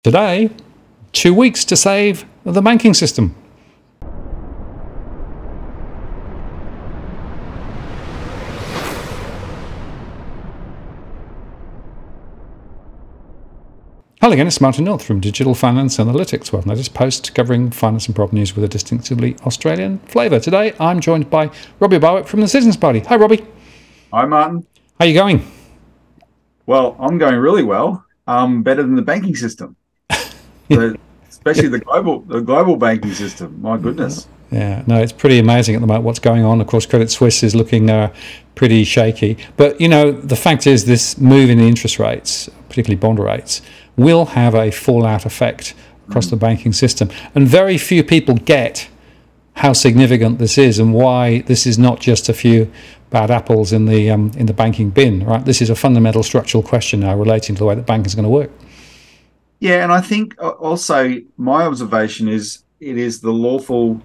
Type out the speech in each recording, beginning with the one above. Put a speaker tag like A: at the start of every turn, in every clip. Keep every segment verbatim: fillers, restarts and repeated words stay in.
A: Today, two weeks to save the banking system. Hello again, it's Martin North from Digital Finance Analytics, where I've noticed posts covering finance and prop news with a distinctively Australian flavour. Today, I'm joined by Robbie Barwick from the Citizens Party. Hi, Robbie.
B: Hi, Martin.
A: How are you going?
B: Well, I'm going really well. Um, better than the banking system, the, especially the global the global banking system. My goodness.
A: Yeah, no, it's pretty amazing at the moment what's going on. Of course, Credit Suisse is looking uh, pretty shaky. But, you know, the fact is this move in the interest rates, particularly bond rates, will have a fallout effect across mm. the banking system. And very few people get how significant this is and why this is not just a few bad apples in the um, in the banking bin, right? This is a fundamental structural question now relating to the way that banking is going to work.
B: Yeah, and I think also my observation is it is the lawful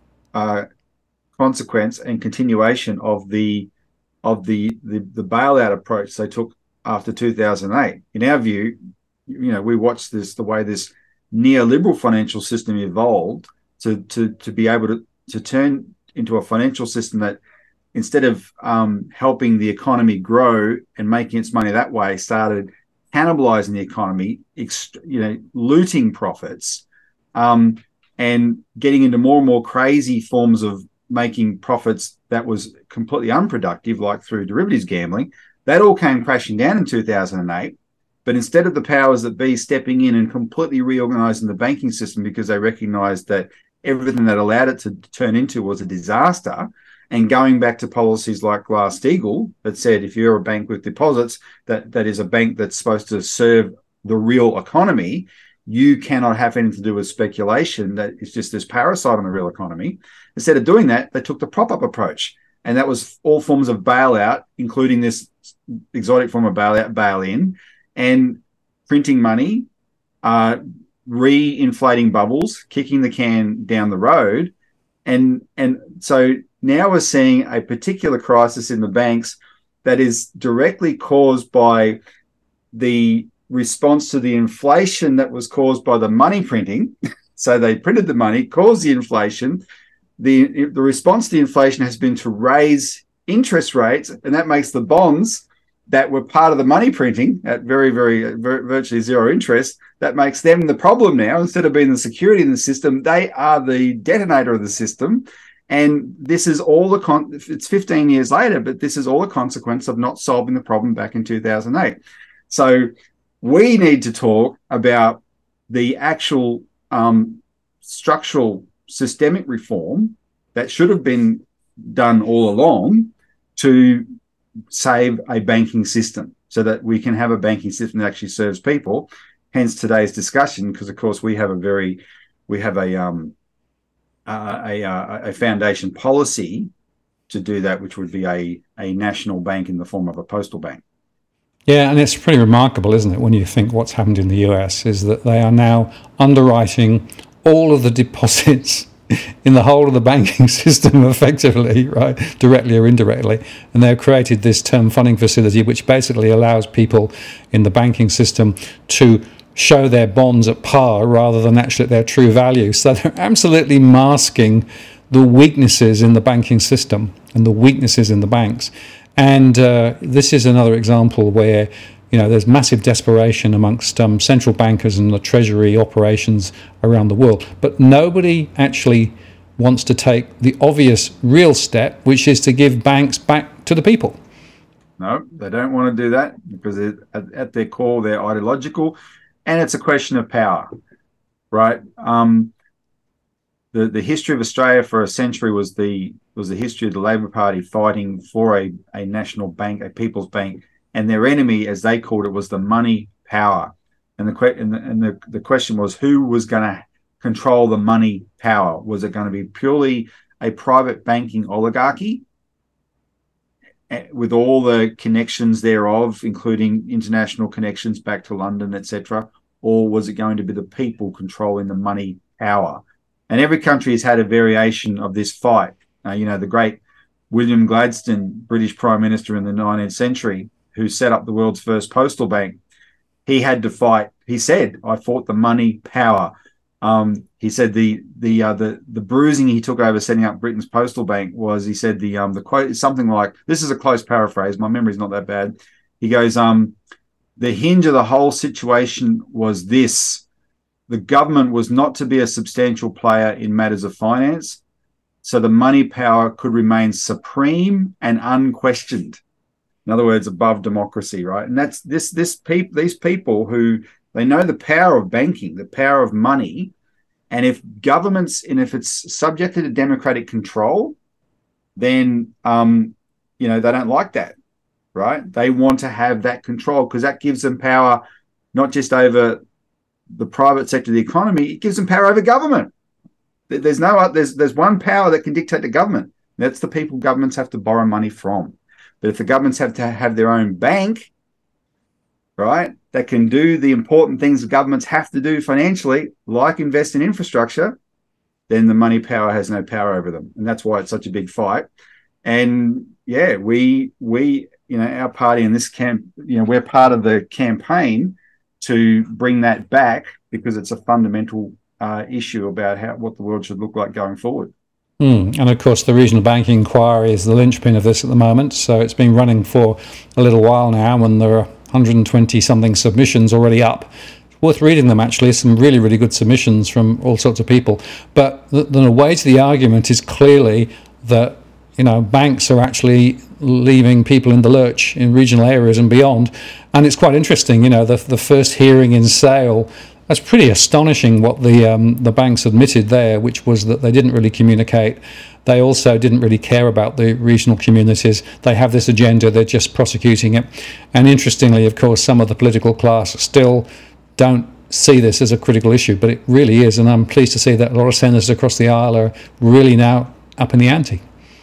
B: uh, consequence and continuation of the of the, the the bailout approach they took after two thousand eight. In our view, you know, we watched this the way this neoliberal financial system evolved to to to be able to to turn into a financial system that, instead of um, helping the economy grow and making its money that way, started cannibalizing the economy, ext- you know, looting profits, um, and getting into more and more crazy forms of making profits that was completely unproductive, like through derivatives gambling. That all came crashing down in two thousand eight. But instead of the powers that be stepping in and completely reorganizing the banking system because they recognized that everything that allowed it to turn into was a disaster, and going back to policies like Glass-Steagall that said if you're a bank with deposits, that, that is a bank that's supposed to serve the real economy, you cannot have anything to do with speculation. That is just this parasite on the real economy. Instead of doing that, they took the prop-up approach. And that was all forms of bailout, including this exotic form of bailout, bail-in, and printing money, uh, re-inflating bubbles, kicking the can down the road. And, and so now we're seeing a particular crisis in the banks that is directly caused by the response to the inflation that was caused by the money printing. So they printed the money, caused the inflation. The, the response to the inflation has been to raise interest rates, and that makes the bonds that were part of the money printing at very, very, very virtually zero interest, that makes them the problem now. Instead of being the security in the system, they are the detonator of the system. And this is all the, con- it's fifteen years later, but this is all a consequence of not solving the problem back in two thousand eight. So we need to talk about the actual um, structural systemic reform that should have been done all along to save a banking system so that we can have a banking system that actually serves people. Hence today's discussion, because of course we have a very, we have a um uh, a uh, a foundation policy to do that, which would be a a national bank in the form of a postal bank.
A: Yeah, and it's pretty remarkable, isn't it, when you think what's happened in the U S is that they are now underwriting all of the deposits in the whole of the banking system effectively, right, directly or indirectly. And they've created this term funding facility, which basically allows people in the banking system to show their bonds at par rather than actually at their true value. So they're absolutely masking the weaknesses in the banking system and the weaknesses in the banks. And uh, this is another example where, you know, there's massive desperation amongst um, central bankers and the treasury operations around the world. But nobody actually wants to take the obvious real step, which is to give banks back to the people.
B: No, they don't want to do that because it, at, at their core, they're ideological. And it's a question of power, right? Um, the, the history of Australia for a century was the was the history of the Labor Party fighting for a, a national bank, a people's bank. And their enemy, as they called it, was the money power. And the and the, and the, the question was, who was going to control the money power? Was it going to be purely a private banking oligarchy with all the connections thereof, including international connections back to London, et cetera? Or was it going to be the people controlling the money power? And every country has had a variation of this fight. Uh, you know, the great William Gladstone, British Prime Minister in the nineteenth century, who set up the world's first postal bank, he had to fight he said, I fought the money power. Um, he said the the uh, the the bruising he took over setting up Britain's postal bank was, he said the um the quote is something like, this is a close paraphrase, my memory's not that bad. He goes, um, the hinge of the whole situation was this: the government was not to be a substantial player in matters of finance, so the money power could remain supreme and unquestioned. In other words, above democracy, right? And that's this this people these people who, they know the power of banking, the power of money, and if governments, and if it's subjected to democratic control, then um, you know, they don't like that, right? They want to have that control because that gives them power, not just over the private sector of the economy, it gives them power over government. There's no there's there's one power that can dictate the government. That's the people governments have to borrow money from. But if the governments have to have their own bank, right, that can do the important things governments have to do financially, like invest in infrastructure, then the money power has no power over them. And that's why it's such a big fight. And yeah, we, we, you know, our party in this camp, you know, we're part of the campaign to bring that back because it's a fundamental uh, issue about how what the world should look like going forward.
A: Mm. And of course, the regional banking inquiry is the linchpin of this at the moment. So it's been running for a little while now, and there are one hundred twenty something submissions already up. It's worth reading them, actually. Some really, really good submissions from all sorts of people. But the, the way to the argument is clearly that, you know, banks are actually leaving people in the lurch in regional areas and beyond. And it's quite interesting, you know, the the first hearing in Sale, that's pretty astonishing what the um, the banks admitted there, which was that they didn't really communicate. They also didn't really care about the regional communities. They have this agenda, they're just prosecuting it. And interestingly, of course, some of the political class still don't see this as a critical issue, but it really is. And I'm pleased to see that a lot of senators across the aisle are really now up in the ante.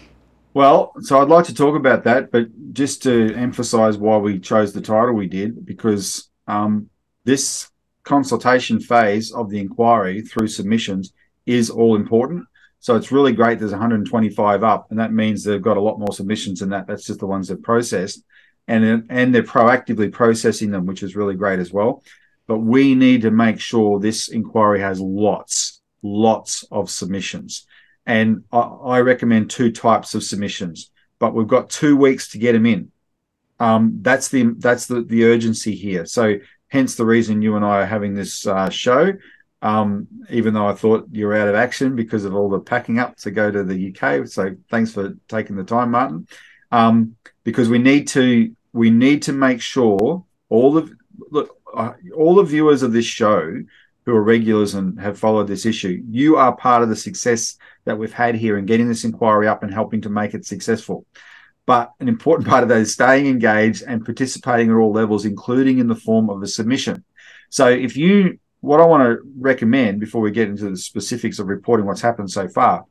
B: Well, so I'd like to talk about that, but just to emphasize why we chose the title we did, because um, this consultation phase of the inquiry through submissions is all important. So it's really great there's one hundred twenty-five up, and that means they've got a lot more submissions than that. That's just the ones they've processed, and and they're proactively processing them, which is really great as well. But we need to make sure this inquiry has lots, lots of submissions. And I, I recommend two types of submissions, but we've got two weeks to get them in. Um, that's the that's the, the urgency here. So hence the reason you and I are having this uh, show, um, even though I thought you were out of action because of all the packing up to go to the U K. So thanks for taking the time, Martin. Um, because we need to we need to make sure all of look uh, all the viewers of this show who are regulars and have followed this issue, you are part of the success that we've had here in getting this inquiry up and helping to make it successful. But an important part of that is staying engaged and participating at all levels, including in the form of a submission. So if you, what I want to recommend before we get into the specifics of reporting what's happened so far,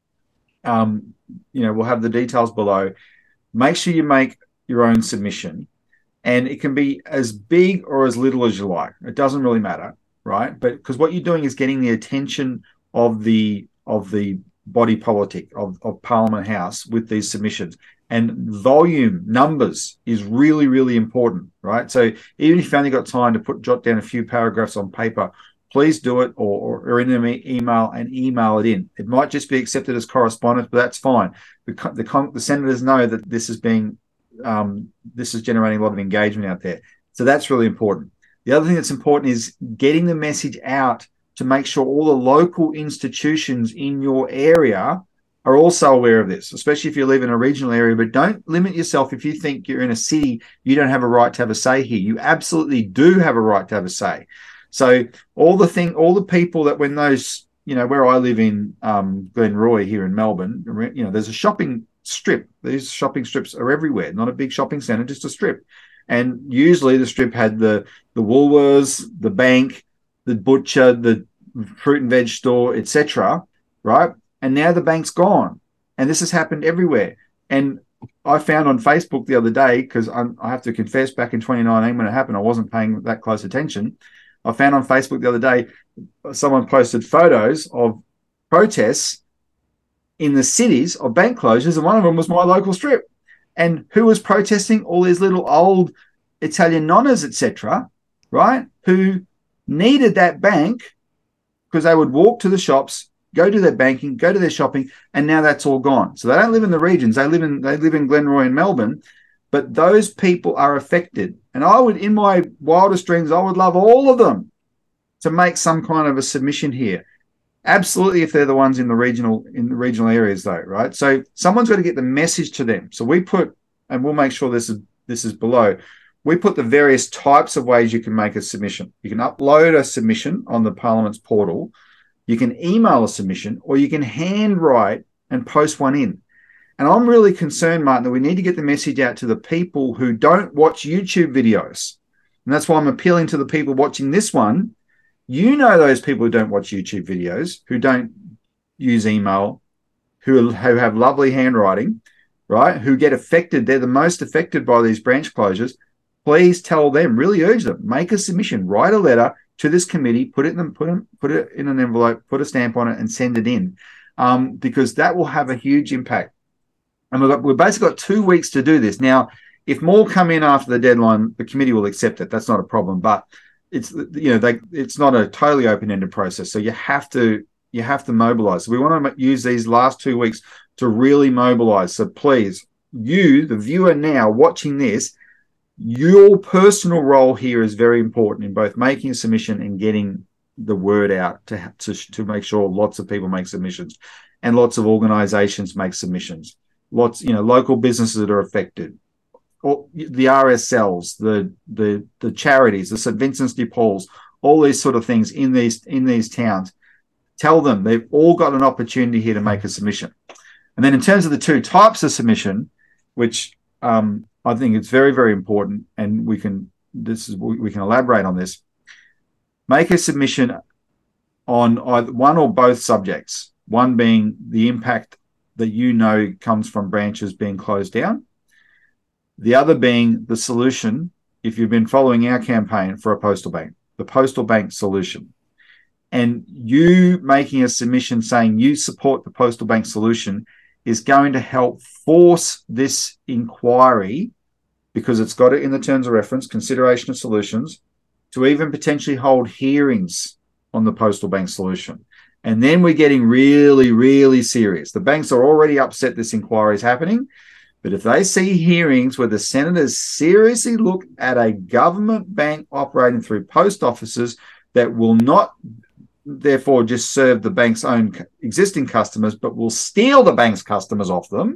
B: um, you know, we'll have the details below. Make sure you make your own submission, and it can be as big or as little as you like. It doesn't really matter, right? But because what you're doing is getting the attention of the of the body politic of, of Parliament House with these submissions. And volume, numbers is really, really important, right? So even if you've only got time to put jot down a few paragraphs on paper, please do it, or, or in an email and email it in. It might just be accepted as correspondence, but that's fine. The, the, the senators know that this is being, um, this is generating a lot of engagement out there. So that's really important. The other thing that's important is getting the message out to make sure all the local institutions in your area are also aware of this, especially if you live in a regional area. But don't limit yourself. If you think you're in a city, you don't have a right to have a say here. You absolutely do have a right to have a say. So all the thing, all the people that when those, you know, where I live in um, Glenroy here in Melbourne, you know, there's a shopping strip. These shopping strips are everywhere, not a big shopping centre, just a strip. And usually the strip had the, the Woolworths, the bank, the butcher, the fruit and veg store, et cetera, right? And now the bank's gone. And this has happened everywhere. And I found on Facebook the other day, because I have to confess, back in twenty nineteen when it happened, I wasn't paying that close attention. I found on Facebook the other day, someone posted photos of protests in the cities of bank closures, and one of them was my local strip. And who was protesting? All these little old Italian nonnas, et cetera, right? Who needed that bank because they would walk to the shops, go to their banking, go to their shopping, and now that's all gone. So they don't live in the regions. They live in they live in Glenroy and Melbourne, but those people are affected. And I would, in my wildest dreams, I would love all of them to make some kind of a submission here. Absolutely, if they're the ones in the regional in the regional areas, though, right? So someone's got to get the message to them. So we put, and we'll make sure this is this is below. We put the various types of ways you can make a submission. You can upload a submission on the Parliament's portal. You can email a submission, or you can handwrite and post one in. And I'm really concerned, Martin, that we need to get the message out to the people who don't watch YouTube videos. And that's why I'm appealing to the people watching this one. You know those people who don't watch YouTube videos, who don't use email, who, who have lovely handwriting, right, who get affected. They're the most affected by these branch closures. Please tell them, really urge them, make a submission, write a letter to this committee, put it in, put it, put it in an envelope, put a stamp on it, and send it in, um, because that will have a huge impact. And we've, got, we've basically got two weeks to do this. Now, if more come in after the deadline, the committee will accept it. That's not a problem. But it's you know they, it's not a totally open-ended process. So you have to you have to mobilise. So we want to use these last two weeks to really mobilise. So please, you, the viewer now watching this, your personal role here is very important in both making a submission and getting the word out to, to, to make sure lots of people make submissions and lots of organisations make submissions. Lots, you know, local businesses that are affected, or the R S Ls, the the the charities, the Saint Vincent's de Paul's, all these sort of things in these in these towns. Tell them they've all got an opportunity here to make a submission. And then in terms of the two types of submission, which um, I think it's very, very important, and we can this is we can elaborate on this. Make a submission on either one or both subjects. One being the impact that you know comes from branches being closed down. The other being the solution, if you've been following our campaign for a postal bank, the postal bank solution. And you making a submission saying you support the postal bank solution is going to help force this inquiry, because it's got it in the terms of reference, consideration of solutions, to even potentially hold hearings on the postal bank solution. And then we're getting really, really serious. The banks are already upset this inquiry is happening. But if they see hearings where the senators seriously look at a government bank operating through post offices that will not therefore just serve the bank's own existing customers, but will steal the bank's customers off them,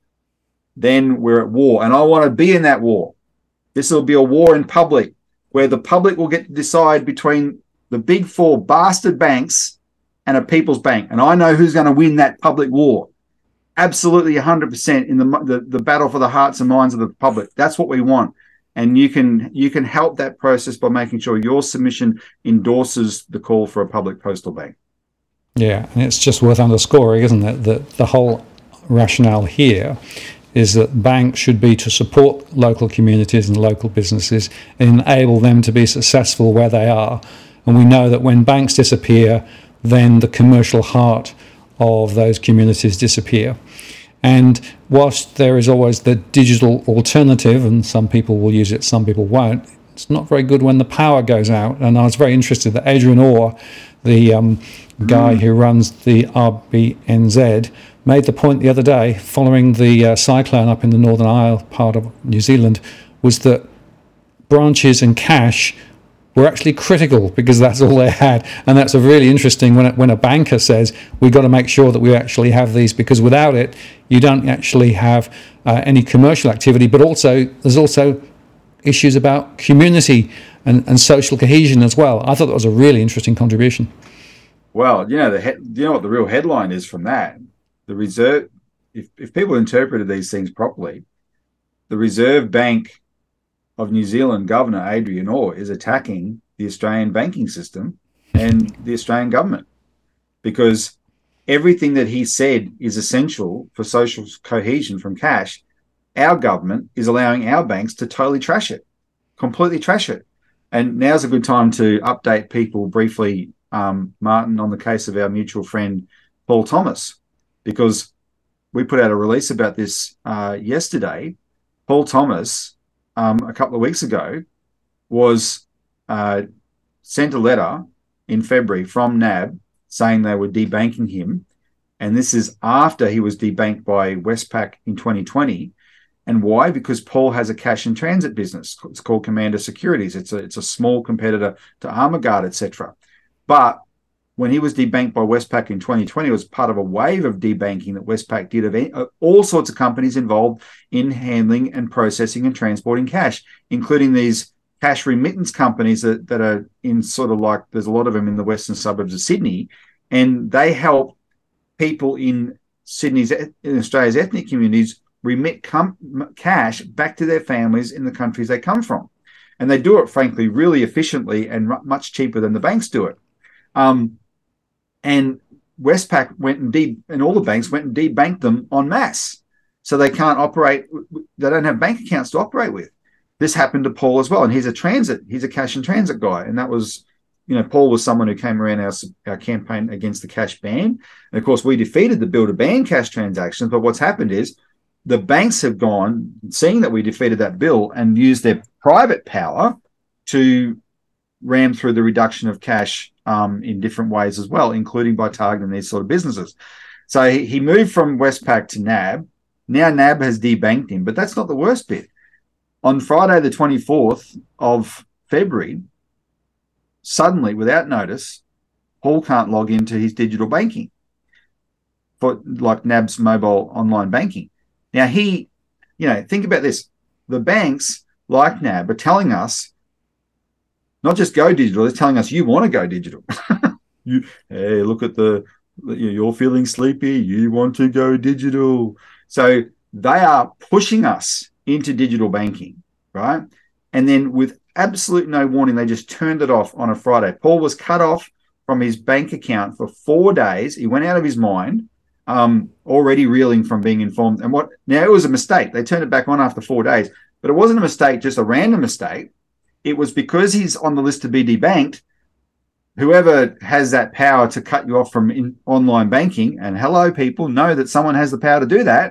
B: then we're at war. And I want to be in that war. This will be a war in public, where the public will get to decide between the big four bastard banks and a people's bank. And I know who's going to win that public war. Absolutely one hundred percent in the, the the battle for the hearts and minds of the public. That's what we want. And you can you can help that process by making sure your submission endorses the call for a public postal bank.
A: Yeah, and it's just worth underscoring, isn't it, that the whole rationale here is that banks should be to support local communities and local businesses and enable them to be successful where they are. And we know that when banks disappear, then the commercial heart of those communities disappear. And whilst there is always the digital alternative, and some people will use it, some people won't, it's not very good when the power goes out. And I was very interested that Adrian Orr, the um, guy mm. who runs the R B N Z, made the point the other day, following the uh, cyclone up in the Northern Isle part of New Zealand, was that branches and cash were actually critical because that's all they had. And that's a really interesting when, it, when a banker says, we've got to make sure that we actually have these, because without it, you don't actually have uh, any commercial activity. But also, there's also issues about community and, and social cohesion as well. I thought that was a really interesting contribution.
B: Well, you know, the he- you know what the real headline is from that? The Reserve, if, if people interpreted these things properly, the Reserve Bank of New Zealand Governor Adrian Orr is attacking the Australian banking system and the Australian government, because everything that he said is essential for social cohesion from cash, our government is allowing our banks to totally trash it, completely trash it. And now's a good time to update people briefly, um, Martin, on the case of our mutual friend, Paul Thomas, because we put out a release about this uh, yesterday. Paul Thomas, Um, a couple of weeks ago, was uh, sent a letter in February from N A B saying they were debanking him. And this is after he was debanked by Westpac in twenty twenty. And why? Because Paul has a cash in transit business. It's called Commander Securities. It's a, it's a small competitor to Armaguard, et cetera. But when he was debanked by Westpac in twenty twenty, it was part of a wave of debanking that Westpac did of all sorts of companies involved in handling and processing and transporting cash, including these cash remittance companies that, that are in sort of like, there's a lot of them in the western suburbs of Sydney, and they help people in Sydney's, in Australia's ethnic communities remit com- cash back to their families in the countries they come from. And they do it, frankly, really efficiently and r- much cheaper than the banks do it. Um, and Westpac went and de- and all the banks went and debanked them en masse. So they can't operate, they don't have bank accounts to operate with. This happened to Paul as well. And he's a transit, he's a cash and transit guy. And that was, you know, Paul was someone who came around our, our campaign against the cash ban. And of course, we defeated the bill to ban cash transactions. But what's happened is the banks have gone, seeing that we defeated that bill, and used their private power to ram through the reduction of cash um, in different ways as well, including by targeting these sort of businesses. So he, he moved from Westpac to N A B. Now N A B has debanked him, but that's not the worst bit. On Friday, the twenty-fourth of February, suddenly, without notice, Paul can't log into his digital banking for like N A B's mobile online banking. Now, he, you know, think about this. The banks, like N A B, are telling us, not just go digital, they're telling us you want to go digital. you, hey, look at the, you're feeling sleepy, you want to go digital. So they are pushing us into digital banking, right? And then with absolute no warning, they just turned it off on a Friday. Paul was cut off from his bank account for four days. He went out of his mind. Um, already reeling from being informed. And what now, it was a mistake. They turned it back on after four days, but it wasn't a mistake, just a random mistake. It was because he's on the list to be debanked. Whoever has that power to cut you off from in, online banking, and hello, people know that someone has the power to do that,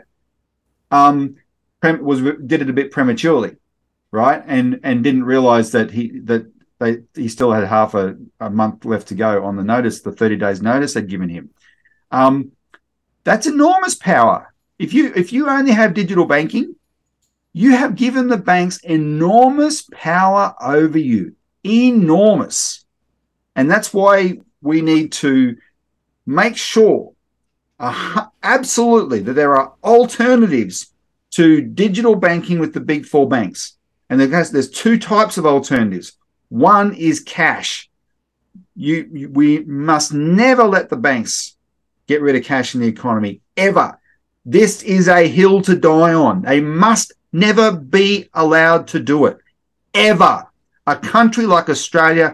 B: um, was did it a bit prematurely, right? And and didn't realize that he that they he still had half a, a month left to go on the notice, the thirty days notice they'd given him. Um, That's enormous power. If you if you only have digital banking, you have given the banks enormous power over you. Enormous. And that's why we need to make sure uh, absolutely that there are alternatives to digital banking with the big four banks. And there's, there's two types of alternatives. One is cash. You, you we must never let the banks get rid of cash in the economy, ever. This is a hill to die on. They must never be allowed to do it, ever. A country like Australia,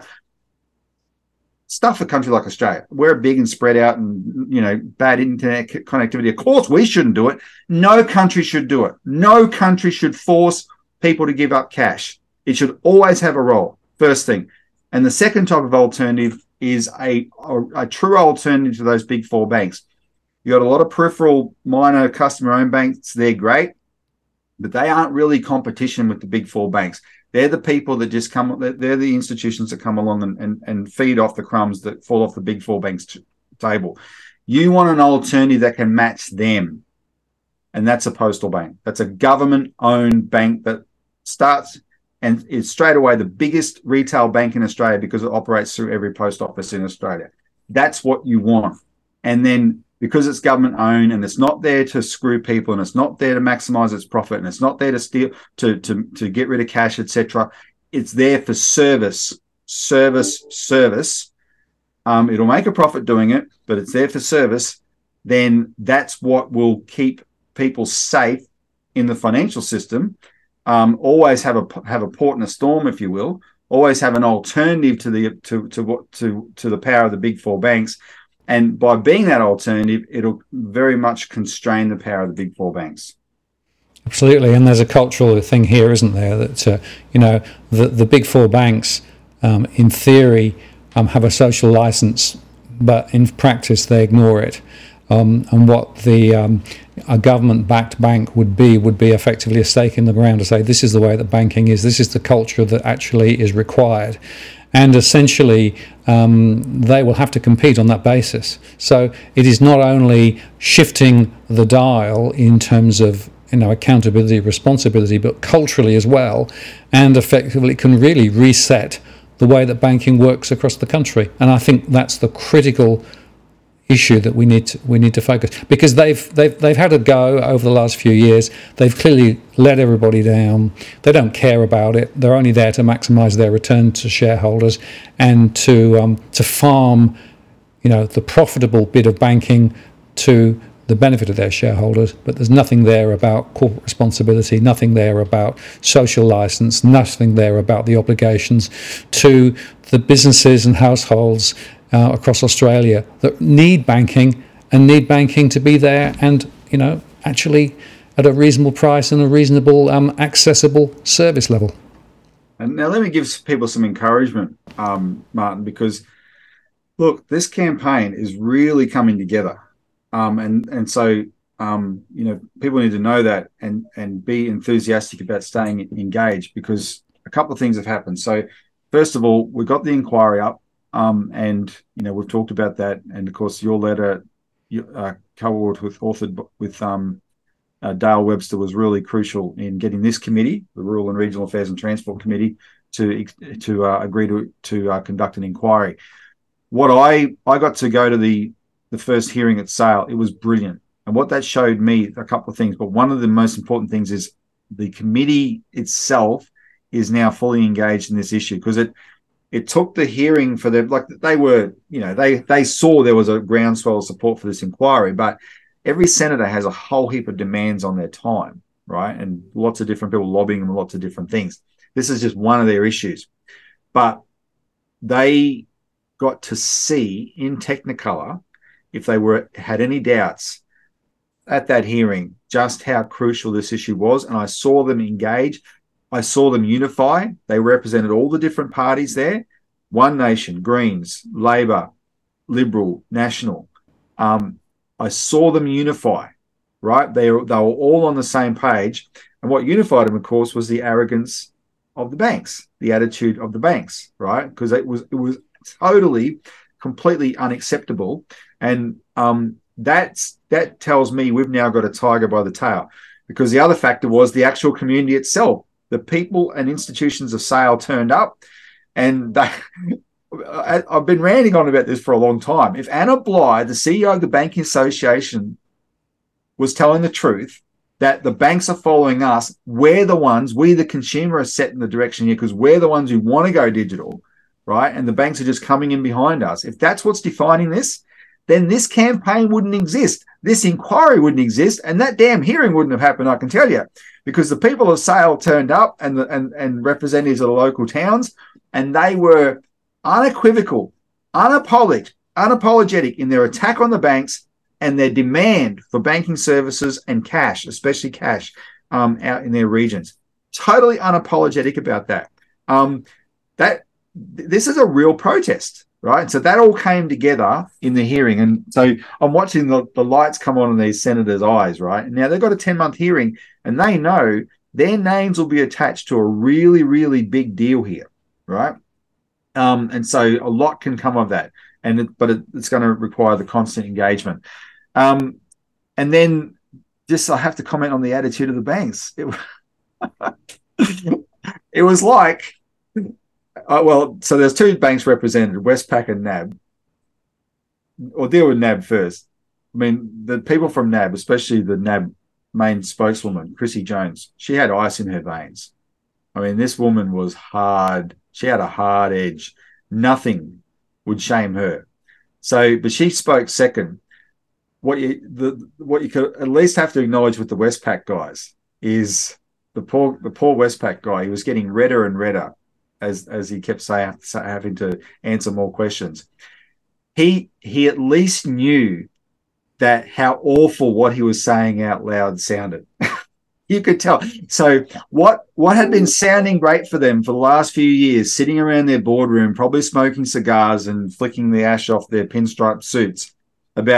B: stuff a country like Australia. We're big and spread out and, you know, bad internet connectivity. Of course, we shouldn't do it. No country should do it. No country should force people to give up cash. It should always have a role, first thing. And the second type of alternative is a, a, a true alternative to those big four banks. You got a lot of peripheral minor customer-owned banks. They're great, but they aren't really competition with the big four banks. They're the people that just come, they're the institutions that come along and, and, and feed off the crumbs that fall off the big four banks t- table. You want an alternative that can match them, and that's a postal bank. That's a government-owned bank that starts and is straight away the biggest retail bank in Australia because it operates through every post office in Australia. That's what you want. And then because it's government owned and it's not there to screw people and it's not there to maximize its profit and it's not there to steal, to, to, to get rid of cash, et cetera. It's there for service, service, service. Um, it'll make a profit doing it, but it's there for service. Then that's what will keep people safe in the financial system. Um, always have a have a port in a storm, if you will. Always have an alternative to the to to what to to the power of the big four banks, and by being that alternative, it'll very much constrain the power of the big four banks.
A: Absolutely, and there's a cultural thing here, isn't there? That uh, you know the the big four banks, um, in theory, um, have a social license, but in practice they ignore it. Um, and what the um, a government-backed bank would be would be effectively a stake in the ground to say this is the way that banking is, this is the culture that actually is required. and essentially um, they will have to compete on that basis. So it is not only shifting the dial in terms of, you know, accountability, responsibility, but culturally as well, and effectively it can really reset the way that banking works across the country. And I think that's the critical issue that we need to, we need to focus, because they've they've they've had a go over the last few years. They've clearly let everybody down. They don't care about it. They're only there to maximise their return to shareholders and to um, to farm, you know, the profitable bit of banking to the benefit of their shareholders. But there's nothing there about corporate responsibility, nothing there about social license, nothing there about the obligations to the businesses and households Uh, across Australia that need banking and need banking to be there, and, you know, actually at a reasonable price and a reasonable um, accessible service level.
B: And now let me give people some encouragement, um, Martin, because look, this campaign is really coming together, um, and and so um, you know, people need to know that and and be enthusiastic about staying engaged, because a couple of things have happened. So first of all, we got the inquiry up. Um, and, you know, we've talked about that. And, of course, your letter, uh, co-authored with, authored with um, uh, Dale Webster, was really crucial in getting this committee, the Rural and Regional Affairs and Transport Committee, to to uh, agree to to uh, conduct an inquiry. What I I got to go to the the first hearing at Sale. It was brilliant. And what that showed me, a couple of things, but one of the most important things is the committee itself is now fully engaged in this issue, because it It took the hearing for them, like they were, you know, they they saw there was a groundswell of support for this inquiry, but every senator has a whole heap of demands on their time, right? And lots of different people lobbying them, lots of different things. This is just one of their issues. But they got to see in Technicolor, if they were had any doubts at that hearing, just how crucial this issue was. And I saw them engage. I saw them unify. They represented all the different parties there. One Nation, Greens, Labor, Liberal, National. Um, I saw them unify, right? They, they were all on the same page. And what unified them, of course, was the arrogance of the banks, the attitude of the banks, right? Because it was it was totally, completely unacceptable. And um, that's that tells me we've now got a tiger by the tail, because the other factor was the actual community itself. The people and institutions of Sale turned up, and they, I, I've been ranting on about this for a long time. If Anna Bligh, the C E O of the Banking Association, was telling the truth that the banks are following us, we're the ones, we the consumer are setting the direction here because we're the ones who want to go digital, right? And the banks are just coming in behind us. If that's what's defining this, then this campaign wouldn't exist. This inquiry wouldn't exist, and that damn hearing wouldn't have happened, I can tell you. Because the people of Sale turned up, and, the, and and representatives of the local towns, and they were unequivocal, unapologetic, unapologetic in their attack on the banks and their demand for banking services and cash, especially cash, um, out in their regions. Totally unapologetic about that. Um, that this is a real protest, right? So that all came together in the hearing. And so I'm watching the, the lights come on in these senators' eyes, right? Now they've got a ten-month hearing, and they know their names will be attached to a really, really big deal here, right? Um, and so a lot can come of that, and it, but it, it's going to require the constant engagement. Um, and then just I have to comment on the attitude of the banks. It, it was like, uh, well, so there's two banks represented, Westpac and NAB. Or deal with NAB first. I mean, the people from NAB, especially the NAB main spokeswoman, Chrissy Jones, she had ice in her veins. I mean, this woman was hard. She had a hard edge. Nothing would shame her. So, but she spoke second. What you the what you could at least have to acknowledge with the Westpac guys is the poor the poor Westpac guy. He was getting redder and redder as as he kept saying having to answer more questions. He he at least knew that how awful what he was saying out loud sounded. You could tell. So what what had been sounding great for them for the last few years, sitting around their boardroom, probably smoking cigars and flicking the ash off their pinstripe suits, about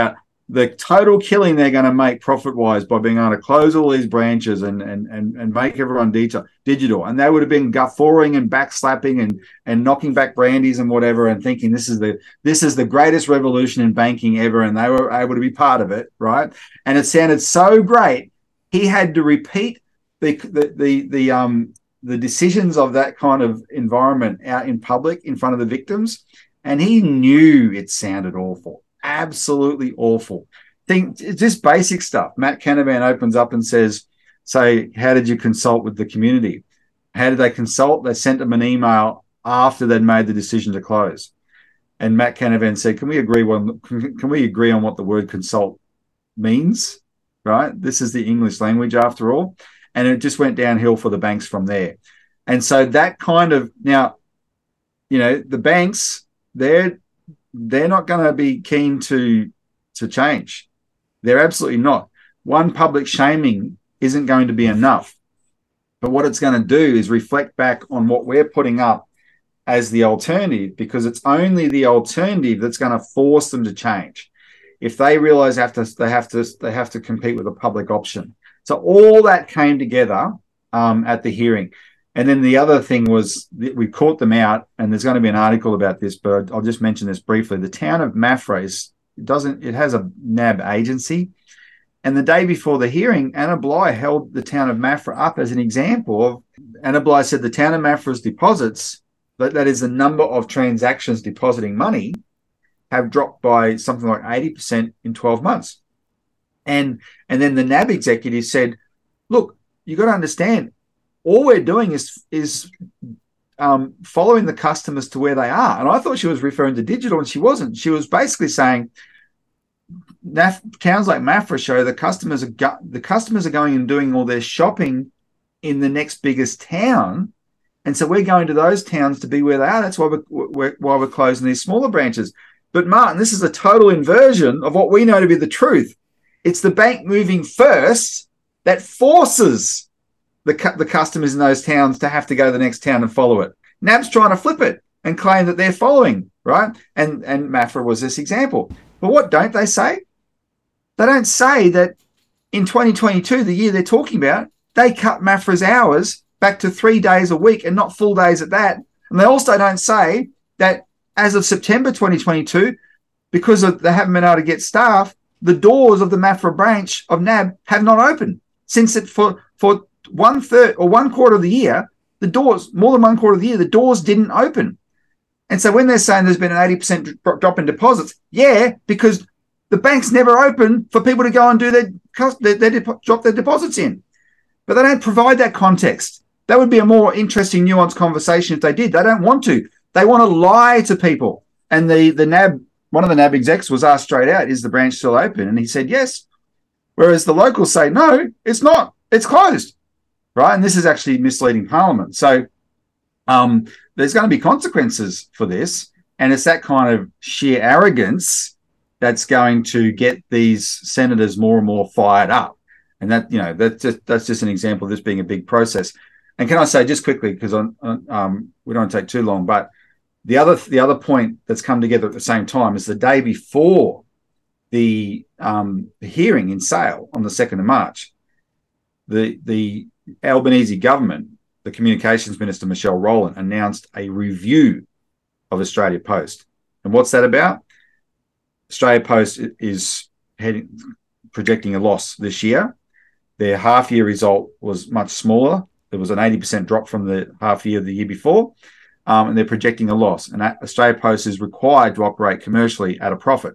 B: the total killing they're going to make profit-wise by being able to close all these branches and and and, and make everyone digital, digital. And they would have been guffawing and backslapping and and knocking back brandies and whatever and thinking this is the this is the greatest revolution in banking ever, and they were able to be part of it, right? And it sounded so great. He had to repeat the the the, the um the decisions of that kind of environment out in public in front of the victims, and he knew it sounded awful. Absolutely awful. Think just basic stuff. Matt Canavan opens up and says, "So, how did you consult with the community? How did they consult? They sent them an email after they'd made the decision to close." And Matt Canavan said, "Can we agree on can, can we agree on what the word consult means? Right? This is the English language after all." And it just went downhill for the banks from there. And so that kind of now, you know, the banks they're they're not going to be keen to to change. They're absolutely not. One public shaming isn't going to be enough. But what it's going to do is reflect back on what we're putting up as the alternative, because it's only the alternative that's going to force them to change. If they realize have to, they have to they have to compete with a public option. So all that came together um, at the hearing. And then the other thing was we caught them out, and there's going to be an article about this, but I'll just mention this briefly. The town of Maffra is, it doesn't it has a N A B agency, and the day before the hearing, Anna Bligh held the town of Maffra up as an example of. Anna Bligh said the town of Maffra's deposits, that, that is the number of transactions depositing money, have dropped by something like eighty percent in twelve months. And and then the N A B executive said, "Look, you got to understand." All we're doing is is um, following the customers to where they are. And I thought she was referring to digital, and she wasn't. She was basically saying Naf- towns like Maffra show the customers are go- the customers are going and doing all their shopping in the next biggest town, and so we're going to those towns to be where they are. That's why we're, we're why we're closing these smaller branches. But Martin, this is a total inversion of what we know to be the truth. It's the bank moving first that forces The, cu- the customers in those towns to have to go to the next town and follow it. N A B's trying to flip it and claim that they're following, right? And and Maffra was this example. But what don't they say? They don't say that in twenty twenty-two, the year they're talking about, they cut Maffra's hours back to three days a week and not full days at that. And they also don't say that as of September twenty twenty-two, because of, they haven't been able to get staff, the doors of the Maffra branch of N A B have not opened since it for for one third or one quarter of the year, the doors, more than one quarter of the year, the doors didn't open. And so when they're saying there's been an eighty percent drop in deposits, yeah, because the banks never open for people to go and do their, their, their drop their deposits in. But they don't provide that context. That would be a more interesting, nuanced conversation if they did. They don't want to. They want to lie to people. And the, the N A B, one of the N A B execs was asked straight out, is the branch still open? And he said, yes. Whereas the locals say, no, it's not. It's closed. Right, and this is actually misleading Parliament. So um, there's going to be consequences for this, and it's that kind of sheer arrogance that's going to get these senators more and more fired up. And that, you know, that's just, that's just an example of this being a big process. And can I say just quickly, because um, we don't take too long, but the other the other point that's come together at the same time is the day before the, um, the hearing in Sale on the second of March, the the Albanese government, the Communications Minister, Michelle Rowland, announced a review of Australia Post. And what's that about? Australia Post is heading, projecting a loss this year. Their half-year result was much smaller. There was an eighty percent drop from the half-year of the year before, um, and they're projecting a loss. And Australia Post is required to operate commercially at a profit.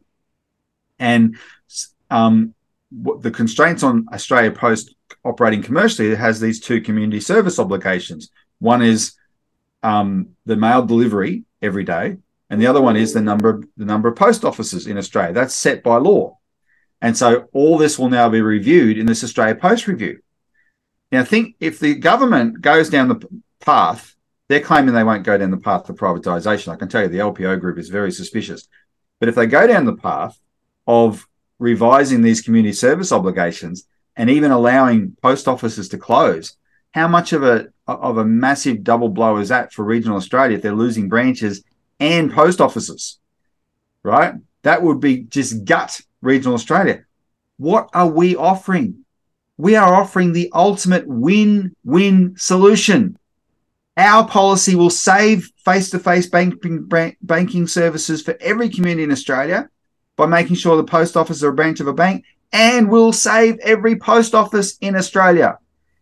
B: And um, the constraints on Australia Post operating commercially, it has these two community service obligations. One is um, the mail delivery every day, and the other one is the number of, the number of post offices in Australia. That's set by law. And so all this will now be reviewed in this Australia Post review. Now, I think if the government goes down the path, they're claiming they won't go down the path of privatisation. I can tell you the L P O group is very suspicious. But if they go down the path of revising these community service obligations and even allowing post offices to close, how much of a of a massive double blow is that for regional Australia if they're losing branches and post offices, right? That would be just gut regional Australia. What are we offering? We are offering the ultimate win-win solution. Our policy will save face-to-face banking, banking services for every community in Australia by making sure the post office is a branch of a bank, and will save every post office in Australia.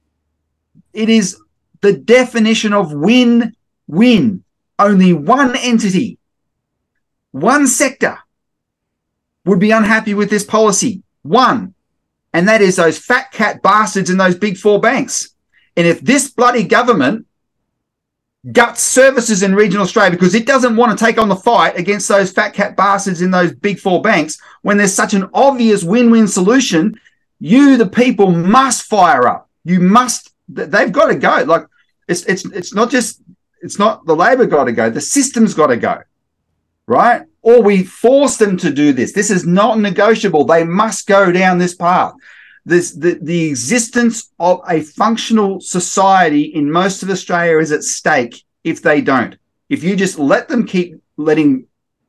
B: It is the definition of win-win. Only one entity, one sector would be unhappy with this policy. One. And that is those fat cat bastards in those big four banks. And if this bloody government guts services in regional Australia because it doesn't want to take on the fight against those fat cat bastards in those big four banks, when there's such an obvious win-win solution, you, the people, must fire up. You must, they've got to go. Like, it's it's it's not just, it's not the Labor got to go, the system's got to go, right? Or we force them to do this. This is not negotiable. They must go down this path. This, the, the existence of a functional society in most of Australia is at stake if they don't. If you just let them keep letting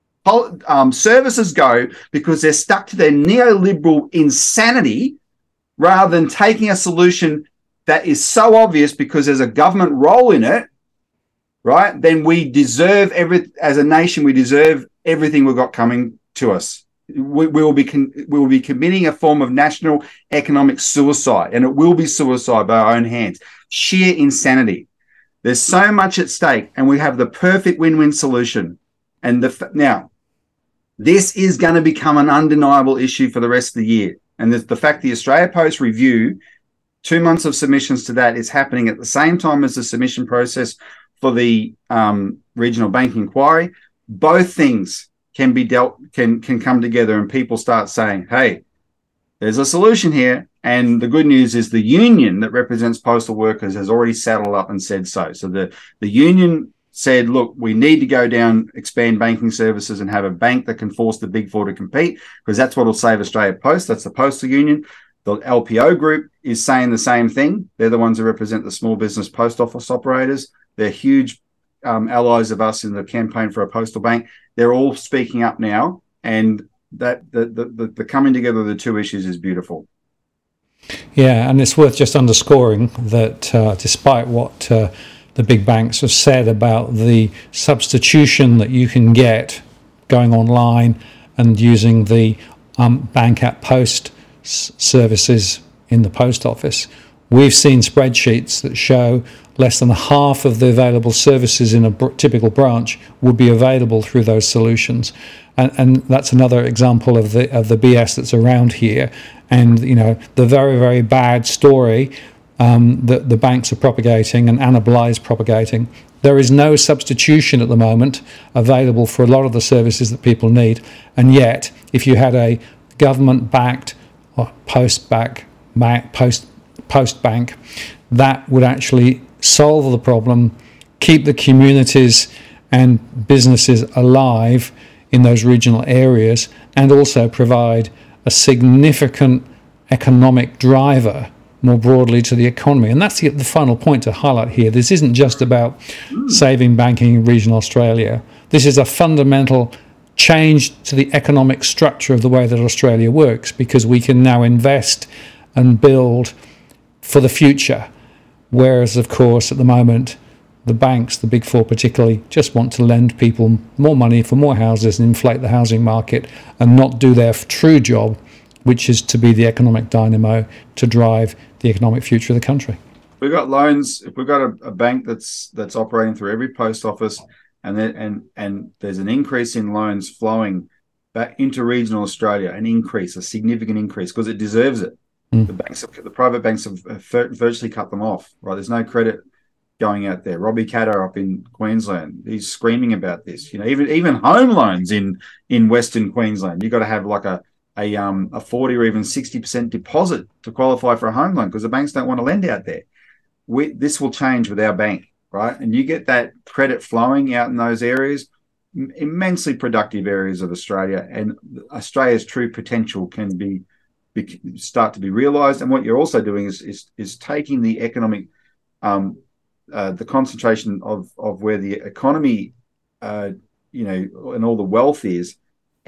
B: um, services go because they're stuck to their neoliberal insanity rather than taking a solution that is so obvious because there's a government role in it, right, then we deserve, every as a nation, we deserve everything we've got coming to us. We, we will be con- we will be committing a form of national economic suicide, and it will be suicide by our own hands. Sheer insanity. There's so much at stake, and we have the perfect win-win solution. And the now, this is going to become an undeniable issue for the rest of the year. And the, the fact the Australia Post review, two months of submissions to that, is happening at the same time as the submission process for the um, regional bank inquiry. Both things can be dealt, can can come together, and people start saying, hey, there's a solution here. And the good news is the union that represents postal workers has already saddled up and said so. So the, the union said, look, we need to go down, expand banking services and have a bank that can force the big four to compete, because that's what will save Australia Post. That's the postal union. The L P O group is saying the same thing. They're the ones that represent the small business post office operators. They're huge um, allies of us in the campaign for a postal bank. They're all speaking up now, and that the, the, the coming together of the two issues is beautiful.
A: Yeah, and it's worth just underscoring that uh, despite what uh, the big banks have said about the substitution that you can get going online and using the um, bank at post s- services in the post office, we've seen spreadsheets that show less than half of the available services in a br- typical branch would be available through those solutions. And, and that's another example of the of the B S that's around here. And, you know, the very, very bad story um, that the banks are propagating and Anna Bligh is propagating. There is no substitution at the moment available for a lot of the services that people need. And yet, if you had a government-backed or post-back, post, post-bank, that would actually solve the problem, keep the communities and businesses alive in those regional areas, and also provide a significant economic driver more broadly to the economy. And that's the, the final point to highlight here. This isn't just about saving banking in regional Australia. This is a fundamental change to the economic structure of the way that Australia works, because we can now invest and build for the future. Whereas, of course, at the moment, the banks, the big four particularly, just want to lend people more money for more houses and inflate the housing market and not do their true job, which is to be the economic dynamo to drive the economic future of the country.
B: We've got loans. If we've got a, a bank that's that's operating through every post office, and then, and and there's an increase in loans flowing back into regional Australia, an increase, a significant increase, because it deserves it. Mm. The banks, have, the private banks have virtually cut them off. Right, there's no credit going out there. Robbie Katter up in Queensland, he's screaming about this. You know, even even home loans in in Western Queensland, you've got to have like a a um a forty or even sixty percent deposit to qualify for a home loan, because the banks don't want to lend out there. We, this will change with our bank, right? And you get that credit flowing out in those areas, immensely productive areas of Australia, and Australia's true potential can be, be start to be realised. And what you're also doing is is is taking the economic um Uh, the concentration of, of where the economy, uh, you know, and all the wealth is,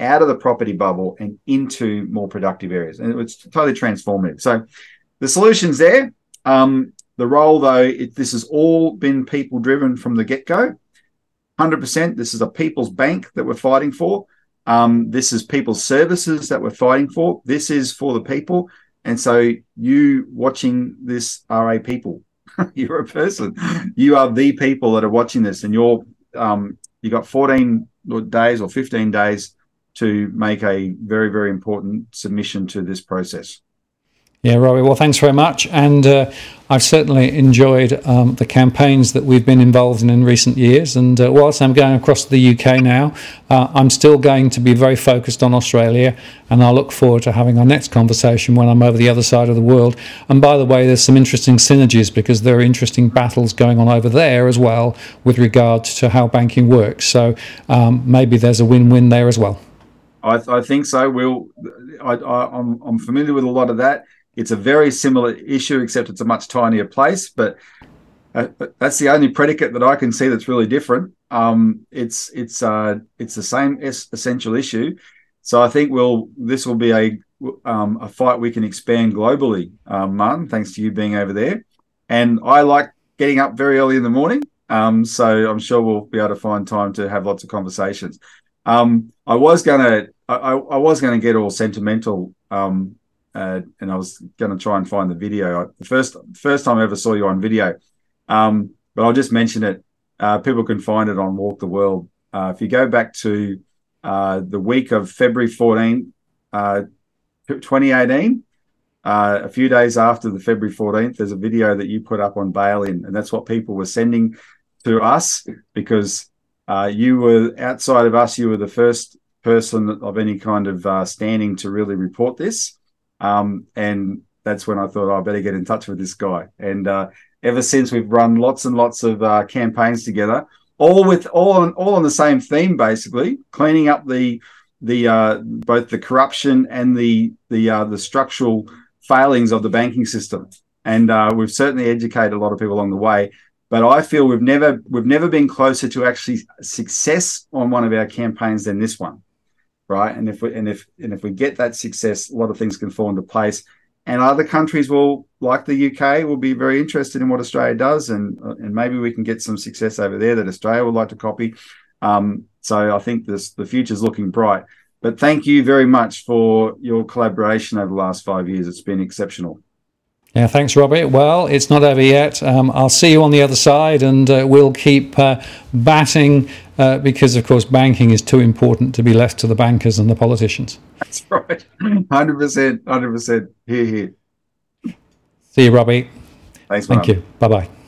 B: out of the property bubble and into more productive areas. And it's totally transformative. So the solution's there. Um, the role, though, it, this has all been people-driven from the get-go. one hundred percent. This is a people's bank that we're fighting for. Um, this is people's services that we're fighting for. This is for the people. And so you watching this are a people. You're a person. You are the people that are watching this, and you're um, you got fourteen days or fifteen days to make a very, very important submission to this process.
A: Yeah, Robbie, well, thanks very much. And uh, I've certainly enjoyed um, the campaigns that we've been involved in in recent years. And uh, whilst I'm going across the U K now, uh, I'm still going to be very focused on Australia. And I look forward to having our next conversation when I'm over the other side of the world. And by the way, there's some interesting synergies because there are interesting battles going on over there as well with regard to how banking works. So um, maybe there's a win-win there as well.
B: I, I think so. We'll, I, I, I'm, I'm familiar with a lot of that. It's a very similar issue, except it's a much tinier place. But uh, that's the only predicate that I can see that's really different. Um, it's it's uh, it's the same es- essential issue. So I think we'll this will be a um, a fight we can expand globally, um, Martin. Thanks to you being over there. And I like getting up very early in the morning, um, so I'm sure we'll be able to find time to have lots of conversations. Um, I was gonna I, I was gonna get all sentimental. Um, Uh, and I was going to try and find the video. The first first time I ever saw you on video, um, but I'll just mention it. Uh, people can find it on Walk the World. Uh, if you go back to uh, the week of February fourteenth, uh, twenty eighteen, uh, a few days after the February fourteenth, there's a video that you put up on Bail-In, and that's what people were sending to us because uh, you were outside of us. You were the first person of any kind of uh, standing to really report this. Um, and that's when I thought, oh, I better get in touch with this guy. And uh, ever since, we've run lots and lots of uh, campaigns together, all with all on all on the same theme, basically cleaning up the the uh, both the corruption and the the uh, the structural failings of the banking system. And uh, we've certainly educated a lot of people along the way. But I feel we've never we've never been closer to actually success on one of our campaigns than this one. Right, and if we and if and if we get that success, a lot of things can fall into place, and other countries will, like the U K, will be very interested in what Australia does, and and maybe we can get some success over there that Australia would like to copy. Um, so I think this the future's looking bright. But thank you very much for your collaboration over the last five years. It's been exceptional.
A: Yeah, thanks, Robbie. Well, it's not over yet. Um, I'll see you on the other side, and uh, we'll keep uh, batting uh, because, of course, banking is too important to be left to the bankers and the politicians.
B: That's right. one hundred percent. one hundred percent. Here, here.
A: See you, Robbie.
B: Thanks,
A: Thank
B: Mark.
A: you. Bye-bye.